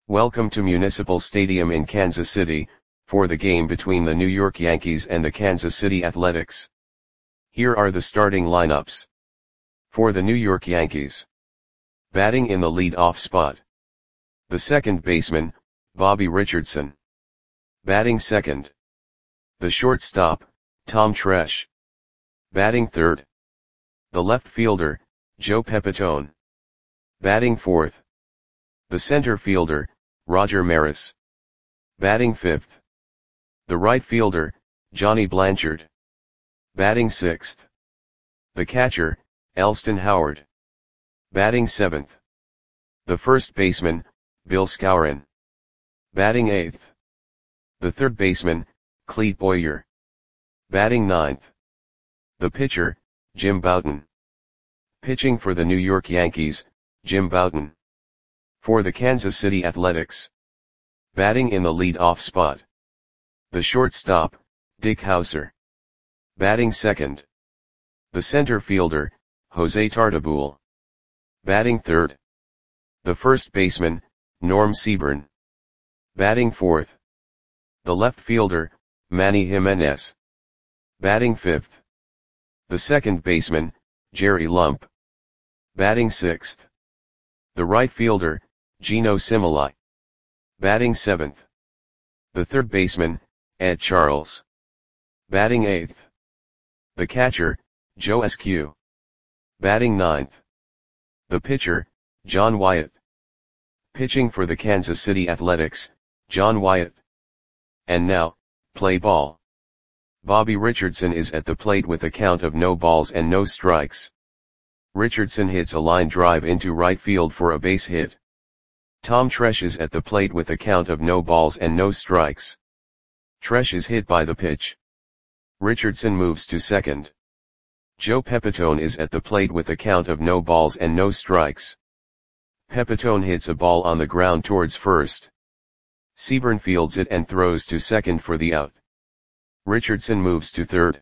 Welcome to Municipal Stadium in Kansas City, for the game between the New York Yankees and the Kansas City Athletics. Here are the starting lineups. For the New York Yankees. Batting in the lead-off spot. The second baseman, Bobby Richardson. Batting second. The shortstop, Tom Tresh. Batting third. The left fielder, Joe Pepitone. Batting fourth. The center fielder, Roger Maris. Batting fifth. The right fielder, Johnny Blanchard. Batting sixth. The catcher, Elston Howard. Batting seventh. The first baseman, Bill Skowron. Batting eighth. The third baseman, Clete Boyer. Batting ninth. The pitcher, Jim Bouton. Pitching for the New York Yankees, Jim Bouton. For the Kansas City Athletics. Batting in the lead-off spot. The shortstop, Dick Howser. Batting second. The center fielder, Jose Tartabull. Batting third. The first baseman, Norm Seaburn. Batting fourth. The left fielder, Manny Jimenez. Batting fifth. The second baseman, Jerry Lump. Batting sixth. The right fielder, Geno Similai. Batting seventh. The third baseman, Ed Charles. Batting eighth. The catcher, Joe Eskew. Batting ninth. The pitcher, John Wyatt. Pitching for the Kansas City Athletics, John Wyatt. And now, play ball. Bobby Richardson is at the plate with a count of no balls and no strikes. Richardson hits a line drive into right field for a base hit. Tom Tresh is at the plate with a count of no balls and no strikes. Tresh is hit by the pitch. Richardson moves to second. Joe Pepitone is at the plate with a count of no balls and no strikes. Pepitone hits a ball on the ground towards first. Seaburn fields it and throws to second for the out. Richardson moves to third.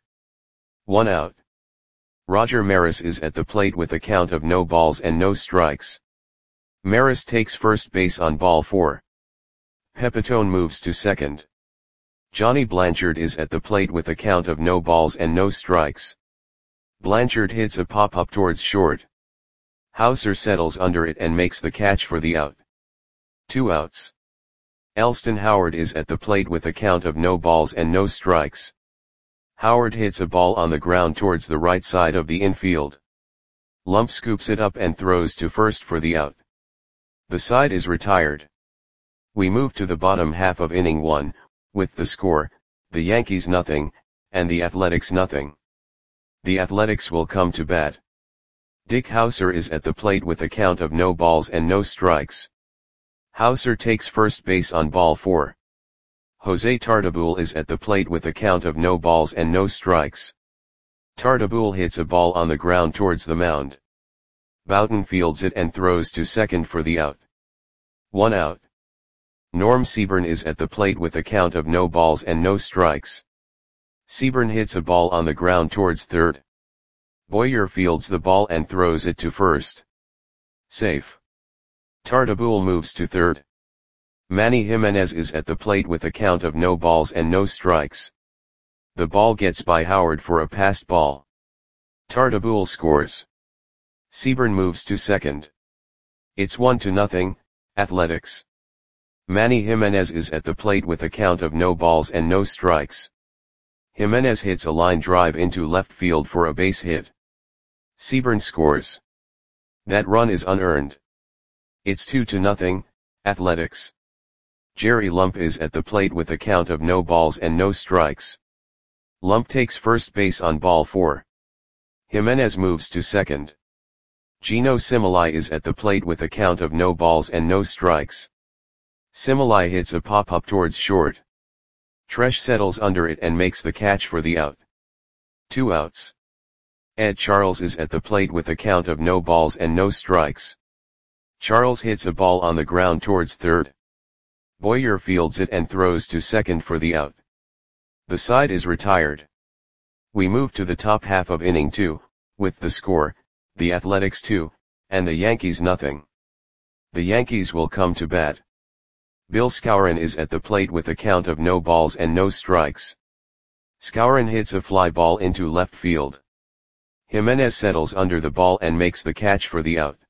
1 out. Roger Maris is at the plate with a count of no balls and no strikes. Maris takes first base on ball 4. Pepitone moves to second. Johnny Blanchard is at the plate with a count of no balls and no strikes. Blanchard hits a pop-up towards short. Howser settles under it and makes the catch for the out. 2 outs. Elston Howard is at the plate with a count of no balls and no strikes. Howard hits a ball on the ground towards the right side of the infield. Lump scoops it up and throws to first for the out. The side is retired. We move to the bottom half of inning 1, with the score, the Yankees nothing, and the Athletics nothing. The Athletics will come to bat. Dick Howser is at the plate with a count of no balls and no strikes. Howser takes first base on ball 4. Jose Tartabull is at the plate with a count of no balls and no strikes. Tartabull hits a ball on the ground towards the mound. Bouton fields it and throws to second for the out. 1 out. Norm Seaburn is at the plate with a count of no balls and no strikes. Seaburn hits a ball on the ground towards third. Boyer fields the ball and throws it to first. Safe. Tartabull moves to third. Manny Jimenez is at the plate with a count of no balls and no strikes. The ball gets by Howard for a passed ball. Tartabull scores. Seaburn moves to second. It's 1-0, Athletics. Manny Jimenez is at the plate with a count of no balls and no strikes. Jimenez hits a line drive into left field for a base hit. Seaburn scores. That run is unearned. It's 2-0, Athletics. Jerry Lump is at the plate with a count of no balls and no strikes. Lump takes first base on ball 4. Jimenez moves to second. Geno Similai is at the plate with a count of no balls and no strikes. Similai hits a pop-up towards short. Tresh settles under it and makes the catch for the out. 2 outs. Ed Charles is at the plate with a count of no balls and no strikes. Charles hits a ball on the ground towards third. Boyer fields it and throws to second for the out. The side is retired. We move to the top half of inning 2, with the score, the Athletics 2, and the Yankees nothing. The Yankees will come to bat. Bill Skowron is at the plate with a count of no balls and no strikes. Skowron hits a fly ball into left field. Jimenez settles under the ball and makes the catch for the out.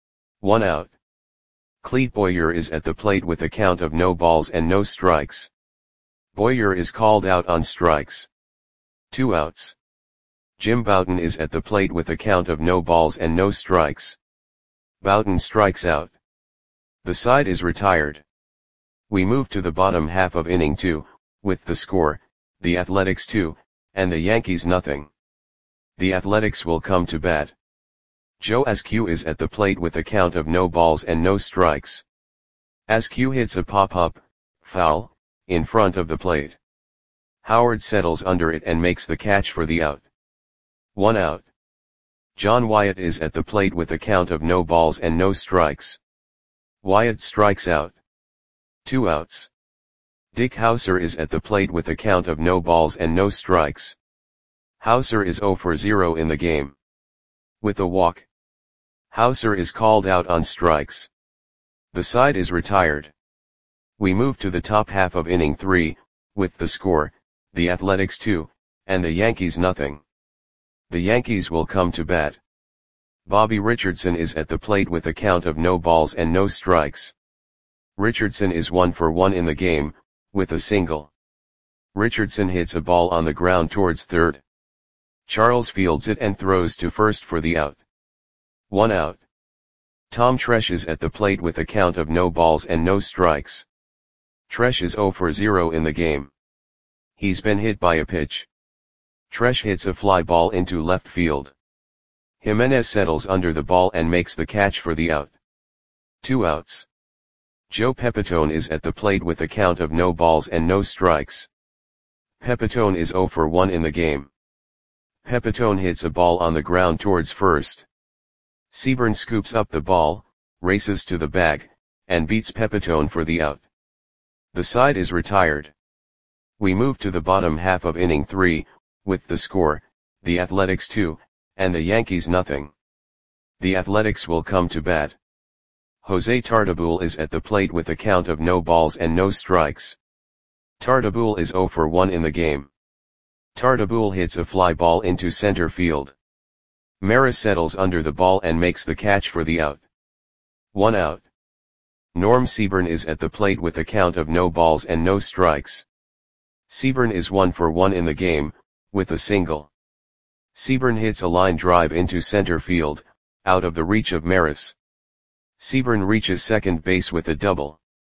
1 out. Clete Boyer is at the plate with a count of no balls and no strikes. Boyer is called out on strikes. 2 outs. Jim Bouton is at the plate with a count of no balls and no strikes. Bouton strikes out. The side is retired. We move to the bottom half of inning 2, with the score, the Athletics 2, and the Yankees nothing. The Athletics will come to bat. Joe Askew is at the plate with a count of no balls and no strikes. Askew hits a pop-up, foul, in front of the plate. Howard settles under it and makes the catch for the out. 1 out. John Wyatt is at the plate with a count of no balls and no strikes. Wyatt strikes out. 2 outs. Dick Hauser is at the plate with a count of no balls and no strikes. Hauser is 0 for 0 in the game. With a walk. Hauser is called out on strikes. The side is retired. We move to the top half of inning 3, with the score, the Athletics 2, and the Yankees nothing. The Yankees will come to bat. Bobby Richardson is at the plate with a count of no balls and no strikes. Richardson is 1 for 1 in the game, with a single. Richardson hits a ball on the ground towards third. Charles fields it and throws to first for the out. 1 out. Tom Tresh is at the plate with a count of no balls and no strikes. Tresh is 0 for 0 in the game. He's been hit by a pitch. Tresh hits a fly ball into left field. Jimenez settles under the ball and makes the catch for the out. 2 outs. Joe Pepitone is at the plate with a count of no balls and no strikes. Pepitone is 0 for 1 in the game. Pepitone hits a ball on the ground towards first. Seaburn scoops up the ball, races to the bag, and beats Pepitone for the out. The side is retired. We move to the bottom half of inning 3, with the score, the Athletics 2, and the Yankees nothing. The Athletics will come to bat. Jose Tartabull is at the plate with a count of no balls and no strikes. Tartabull is 0 for 1 in the game. Tartabull hits a fly ball into center field. Maris settles under the ball and makes the catch for the out. 1 out. Norm Seaburn is at the plate with a count of no balls and no strikes. Seaburn is 1 for 1 in the game, with a single. Seaburn hits a line drive into center field, out of the reach of Maris. Seaburn reaches second base with a double.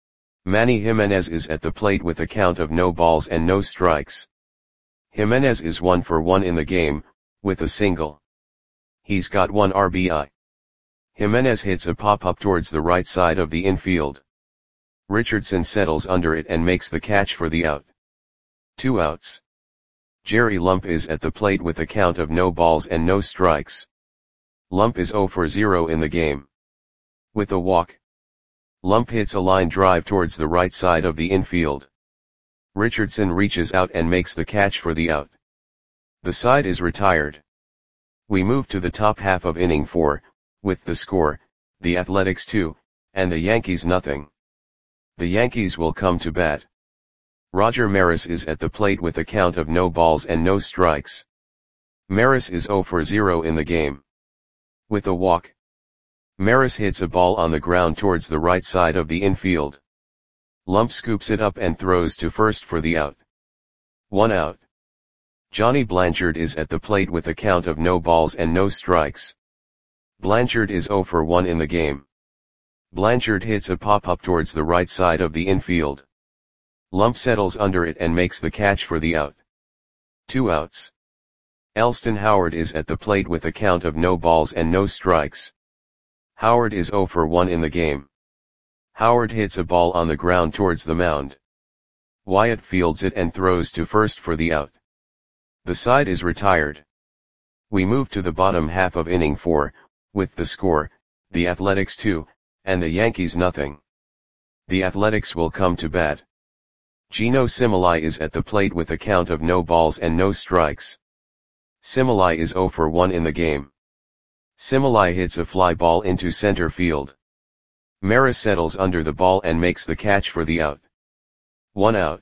Manny Jimenez is at the plate with a count of no balls and no strikes. Jimenez is 1 for 1 in the game, with a single. He's got 1 RBI. Jimenez hits a pop-up towards the right side of the infield. Richardson settles under it and makes the catch for the out. 2 outs. Jerry Lump is at the plate with a count of no balls and no strikes. Lump is 0 for 0 in the game. With a walk. Lump hits a line drive towards the right side of the infield. Richardson reaches out and makes the catch for the out. The side is retired. We move to the top half of inning 4, with the score, the Athletics 2, and the Yankees nothing. The Yankees will come to bat. Roger Maris is at the plate with a count of no balls and no strikes. Maris is 0 for 0 in the game. With a walk. Maris hits a ball on the ground towards the right side of the infield. Lump scoops it up and throws to first for the out. 1 out. Johnny Blanchard is at the plate with a count of no balls and no strikes. Blanchard is 0 for 1 in the game. Blanchard hits a pop-up towards the right side of the infield. Lump settles under it and makes the catch for the out. 2 outs. Elston Howard is at the plate with a count of no balls and no strikes. Howard is 0 for 1 in the game. Howard hits a ball on the ground towards the mound. Wyatt fields it and throws to first for the out. The side is retired. We move to the bottom half of inning 4, with the score, the Athletics 2, and the Yankees nothing. The Athletics will come to bat. Gino Similai is at the plate with a count of no balls and no strikes. Similai is 0 for 1 in the game. Similai hits a fly ball into center field. Maris settles under the ball and makes the catch for the out. 1 out.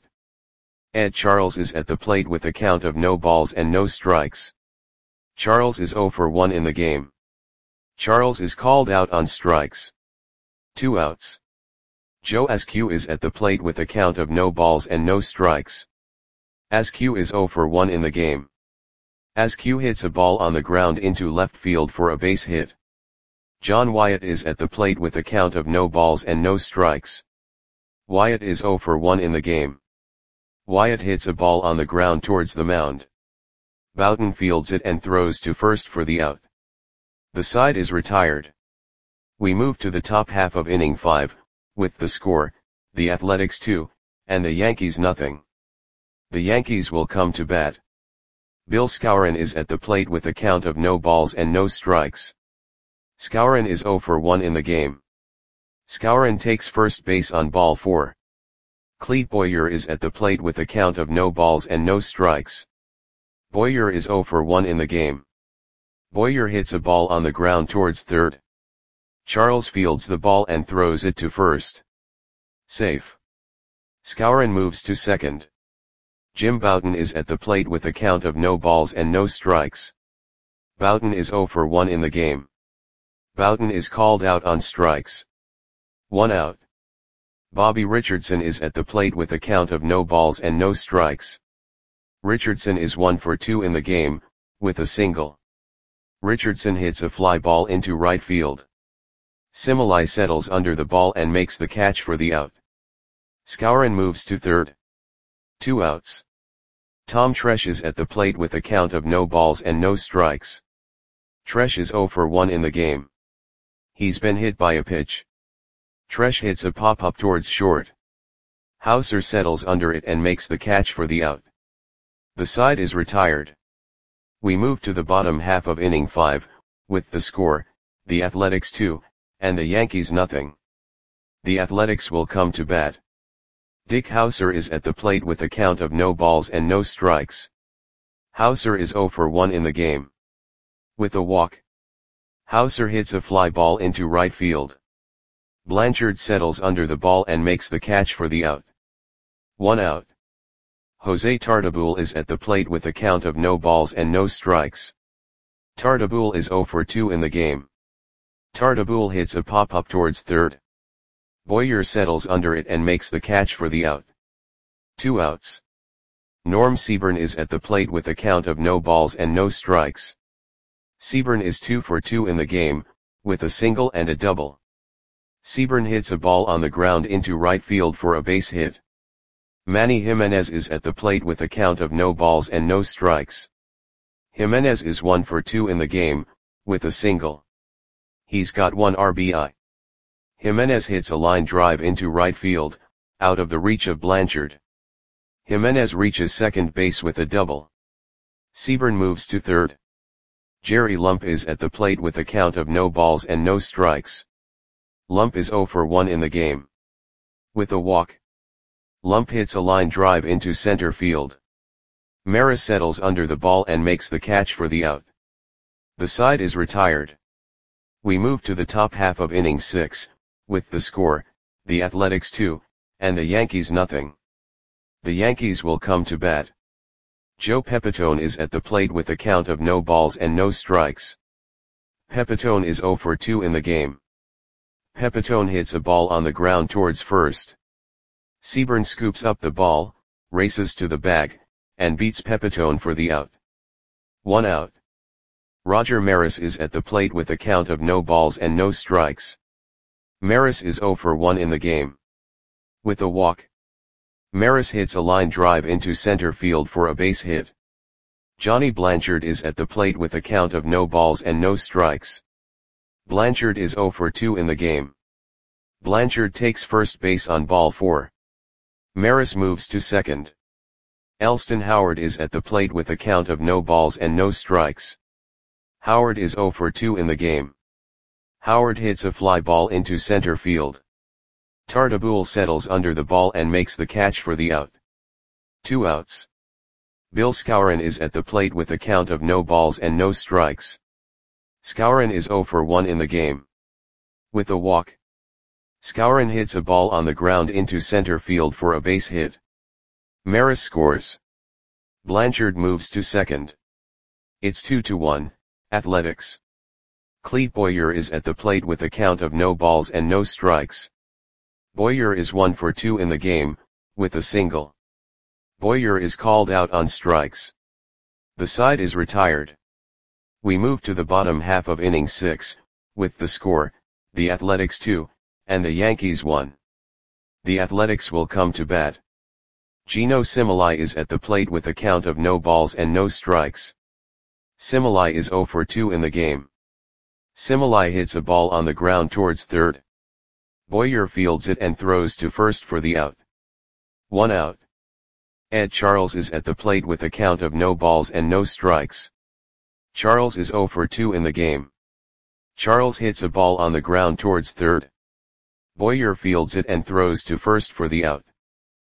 Ed Charles is at the plate with a count of no balls and no strikes. Charles is 0 for 1 in the game. Charles is called out on strikes. 2 outs. Joe Askew is at the plate with a count of no balls and no strikes. Askew is 0 for 1 in the game. Askew hits a ball on the ground into left field for a base hit. John Wyatt is at the plate with a count of no balls and no strikes. Wyatt is 0 for 1 in the game. Wyatt hits a ball on the ground towards the mound. Boughton fields it and throws to first for the out. The side is retired. We move to the top half of inning 5, with the score, the Athletics 2, and the Yankees nothing. The Yankees will come to bat. Bill Skowron is at the plate with a count of no balls and no strikes. Skowron is 0 for 1 in the game. Skowron takes first base on ball 4. Clete Boyer is at the plate with a count of no balls and no strikes. Boyer is 0 for 1 in the game. Boyer hits a ball on the ground towards third. Charles fields the ball and throws it to first. Safe. Skowron moves to second. Jim Boughton is at the plate with a count of no balls and no strikes. Boughton is 0 for 1 in the game. Boughton is called out on strikes. 1 out. Bobby Richardson is at the plate with a count of no balls and no strikes. Richardson is 1 for 2 in the game, with a single. Richardson hits a fly ball into right field. Similai settles under the ball and makes the catch for the out. Skowron moves to third. 2 outs. Tom Tresh is at the plate with a count of no balls and no strikes. Tresh is 0 for 1 in the game. He's been hit by a pitch. Tresh hits a pop-up towards short. Hauser settles under it and makes the catch for the out. The side is retired. We move to the bottom half of inning 5, with the score, the Athletics 2, and the Yankees nothing. The Athletics will come to bat. Dick Hauser is at the plate with a count of no balls and no strikes. Hauser is 0 for 1 in the game. With a walk. Hauser hits a fly ball into right field. Blanchard settles under the ball and makes the catch for the out. 1 out. Jose Tartabull is at the plate with a count of no balls and no strikes. Tartabull is 0 for 2 in the game. Tartabull hits a pop-up towards third. Boyer settles under it and makes the catch for the out. 2 outs. Norm Seaburn is at the plate with a count of no balls and no strikes. Seaburn is 2 for 2 in the game, with a single and a double. Seaburn hits a ball on the ground into right field for a base hit. Manny Jimenez is at the plate with a count of no balls and no strikes. Jimenez is 1 for 2 in the game, with a single. He's got 1 RBI. Jimenez hits a line drive into right field, out of the reach of Blanchard. Jimenez reaches second base with a double. Seaburn moves to third. Jerry Lump is at the plate with a count of no balls and no strikes. Lump is 0 for 1 in the game. With a walk. Lump hits a line drive into center field. Maris settles under the ball and makes the catch for the out. The side is retired. We move to the top half of inning 6, with the score, the Athletics 2, and the Yankees nothing. The Yankees will come to bat. Joe Pepitone is at the plate with a count of no balls and no strikes. Pepitone is 0 for 2 in the game. Pepitone hits a ball on the ground towards first. Seaburn scoops up the ball, races to the bag, and beats Pepitone for the out. 1 out. Roger Maris is at the plate with a count of no balls and no strikes. Maris is 0 for 1 in the game. With a walk. Maris hits a line drive into center field for a base hit. Johnny Blanchard is at the plate with a count of no balls and no strikes. Blanchard is 0 for 2 in the game. Blanchard takes first base on ball 4. Maris moves to second. Elston Howard is at the plate with a count of no balls and no strikes. Howard is 0 for 2 in the game. Howard hits a fly ball into center field. Tartabull settles under the ball and makes the catch for the out. 2 outs. Bill Skowron is at the plate with a count of no balls and no strikes. Skowron is 0 for 1 in the game. With a walk. Skowron hits a ball on the ground into center field for a base hit. Maris scores. Blanchard moves to second. It's 2-1, Athletics. Clete Boyer is at the plate with a count of no balls and no strikes. Boyer is 1 for 2 in the game, with a single. Boyer is called out on strikes. The side is retired. We move to the bottom half of inning 6, with the score, the Athletics 2, and the Yankees 1. The Athletics will come to bat. Geno Similai is at the plate with a count of no balls and no strikes. Similai is 0 for 2 in the game. Similai hits a ball on the ground towards third. Boyer fields it and throws to first for the out. 1 out. Ed Charles is at the plate with a count of no balls and no strikes. Charles is 0 for 2 in the game. Charles hits a ball on the ground towards third. Boyer fields it and throws to first for the out.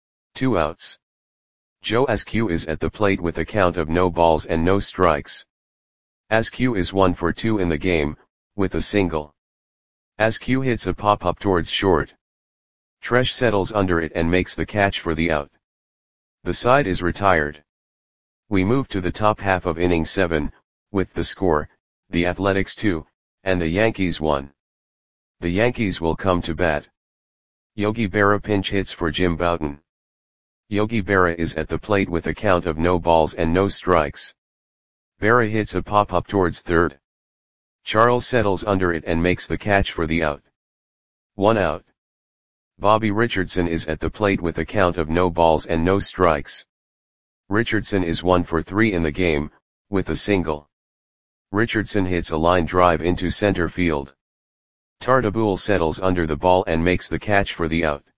2 outs. Joe Askew is at the plate with a count of no balls and no strikes. Askew is 1 for 2 in the game, with a single. Askew hits a pop-up towards short. Tresh settles under it and makes the catch for the out. The side is retired. We move to the top half of inning 7, with the score, the Athletics 2, and the Yankees 1. The Yankees will come to bat. Yogi Berra pinch hits for Jim Bouton. Yogi Berra is at the plate with a count of no balls and no strikes. Berra hits a pop-up towards third. Charles settles under it and makes the catch for the out. 1 out. Bobby Richardson is at the plate with a count of no balls and no strikes. Richardson is 1 for 3 in the game, with a single. Richardson hits a line drive into center field. Tartabull settles under the ball and makes the catch for the out.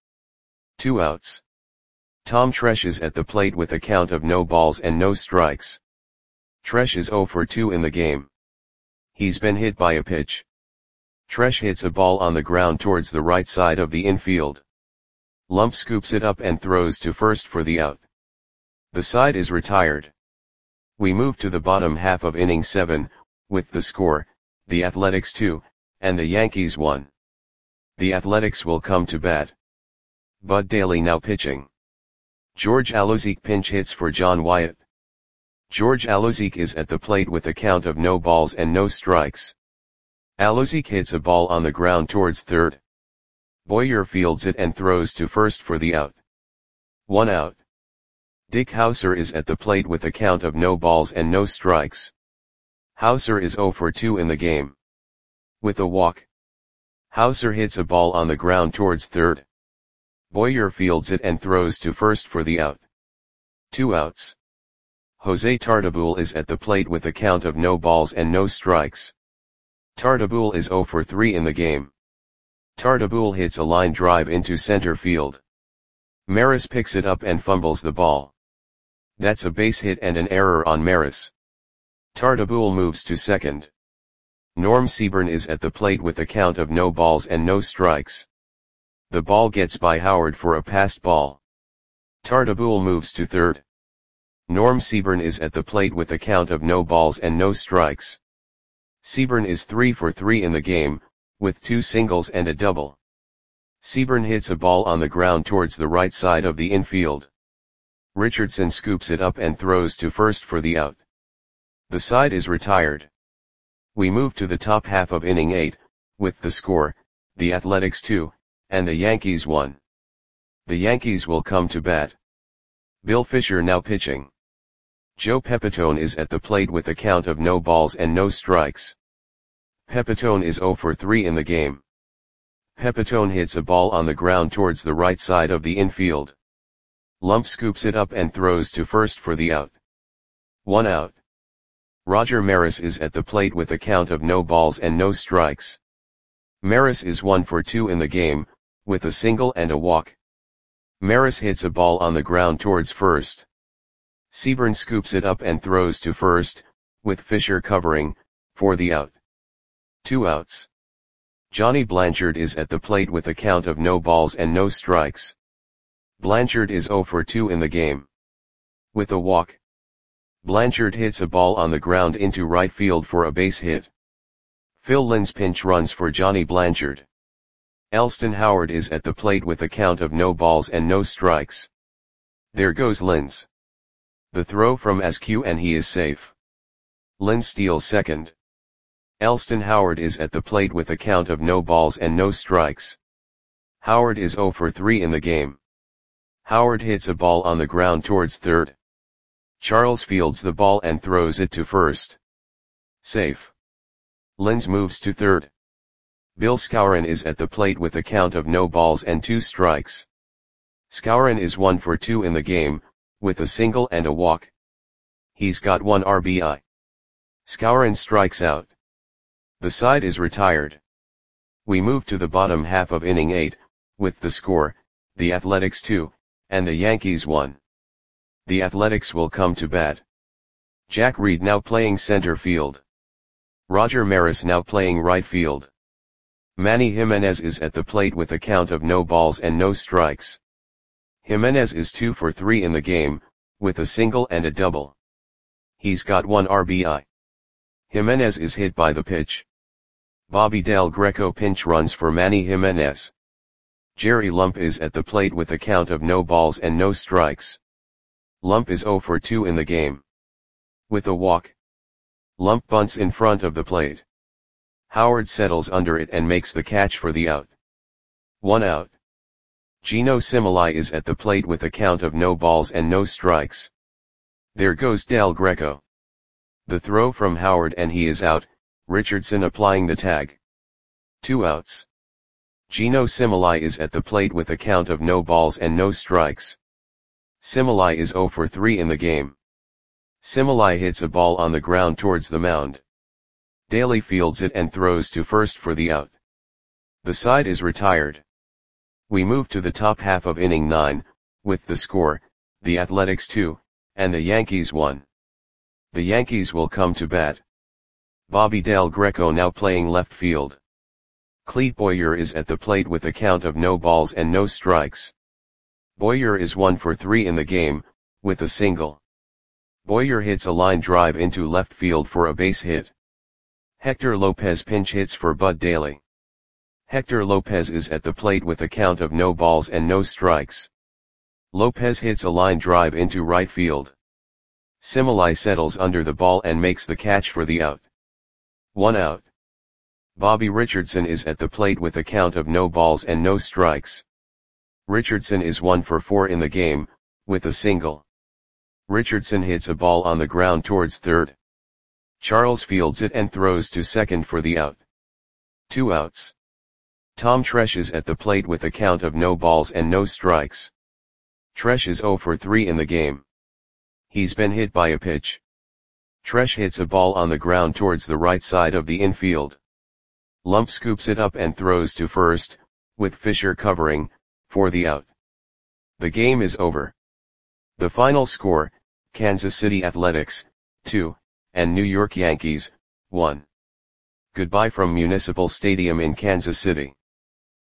2 outs. Tom Tresh is at the plate with a count of no balls and no strikes. Tresh is 0 for 2 in the game. He's been hit by a pitch. Tresh hits a ball on the ground towards the right side of the infield. Lump scoops it up and throws to first for the out. The side is retired. We move to the bottom half of inning 7, with the score, the Athletics 2, and the Yankees 1. The Athletics will come to bat. Bud Daly now pitching. George Alozique pinch hits for John Wyatt. George Alozique is at the plate with a count of no balls and no strikes. Alozique hits a ball on the ground towards third. Boyer fields it and throws to first for the out. 1 out. Dick Hauser is at the plate with a count of no balls and no strikes. Hauser is 0 for 2 in the game. With a walk. Hauser hits a ball on the ground towards third. Boyer fields it and throws to first for the out. 2 outs. Jose Tartabull is at the plate with a count of no balls and no strikes. Tartabull is 0 for 3 in the game. Tartabull hits a line drive into center field. Maris picks it up and fumbles the ball. That's a base hit and an error on Maris. Tartabull moves to second. Norm Seaburn is at the plate with a count of no balls and no strikes. The ball gets by Howard for a passed ball. Tartabull moves to third. Norm Seaburn is at the plate with a count of no balls and no strikes. Seaburn is 3 for 3 in the game, with 2 singles and a double. Seaburn hits a ball on the ground towards the right side of the infield. Richardson scoops it up and throws to first for the out. The side is retired. We move to the top half of inning 8, with the score, the Athletics 2, and the Yankees 1. The Yankees will come to bat. Bill Fisher now pitching. Joe Pepitone is at the plate with a count of no balls and no strikes. Pepitone is 0 for 3 in the game. Pepitone hits a ball on the ground towards the right side of the infield. Lump scoops it up and throws to first for the out. 1 out. Roger Maris is at the plate with a count of no balls and no strikes. Maris is 1 for 2 in the game, with a single and a walk. Maris hits a ball on the ground towards first. Seaburn scoops it up and throws to first, with Fisher covering, for the out. 2 outs. Johnny Blanchard is at the plate with a count of no balls and no strikes. Blanchard is 0 for 2 in the game. With a walk. Blanchard hits a ball on the ground into right field for a base hit. Phil Linz pinch runs for Johnny Blanchard. Elston Howard is at the plate with a count of no balls and no strikes. There goes Linz. The throw from Askew and he is safe. Linz steals second. Elston Howard is at the plate with a count of no balls and no strikes. Howard is 0 for 3 in the game. Howard hits a ball on the ground towards third. Charles fields the ball and throws it to first. Safe. Linz moves to third. Bill Skowron is at the plate with a count of no balls and 2 strikes. Skowron is 1 for 2 in the game, with a single and a walk. He's got 1 RBI. Skowron strikes out. The side is retired. We move to the bottom half of inning 8, with the score, the Athletics 2, and the Yankees 1. The Athletics will come to bat. Jack Reed now playing center field. Roger Maris now playing right field. Manny Jimenez is at the plate with a count of no balls and no strikes. Jimenez is 2 for 3 in the game, with a single and a double. He's got 1 RBI. Jimenez is hit by the pitch. Bobby Del Greco pinch runs for Manny Jimenez. Jerry Lump is at the plate with a count of no balls and no strikes. Lump is 0 for 2 in the game. With a walk. Lump bunts in front of the plate. Howard settles under it and makes the catch for the out. 1 out. Gino Similai is at the plate with a count of no balls and no strikes. There goes Del Greco. The throw from Howard and he is out, Richardson applying the tag. 2 outs. Gino Similai is at the plate with a count of no balls and no strikes. Similai is 0 for 3 in the game. Similai hits a ball on the ground towards the mound. Daly fields it and throws to first for the out. The side is retired. We move to the top half of inning 9, with the score, the Athletics 2, and the Yankees 1. The Yankees will come to bat. Bobby Del Greco now playing left field. Clete Boyer is at the plate with a count of no balls and no strikes. Boyer is 1 for 3 in the game, with a single. Boyer hits a line drive into left field for a base hit. Hector Lopez pinch hits for Bud Daly. Hector Lopez is at the plate with a count of no balls and no strikes. Lopez hits a line drive into right field. Similai settles under the ball and makes the catch for the out. 1 out. Bobby Richardson is at the plate with a count of no balls and no strikes. Richardson is 1 for 4 in the game, with a single. Richardson hits a ball on the ground towards third. Charles fields it and throws to second for the out. 2 outs. Tom Tresh is at the plate with a count of no balls and no strikes. Tresh is 0 for 3 in the game. He's been hit by a pitch. Tresh hits a ball on the ground towards the right side of the infield. Lump scoops it up and throws to first, with Fisher covering, for the out. The game is over. The final score, Kansas City Athletics, 2, and New York Yankees, 1. Goodbye from Municipal Stadium in Kansas City.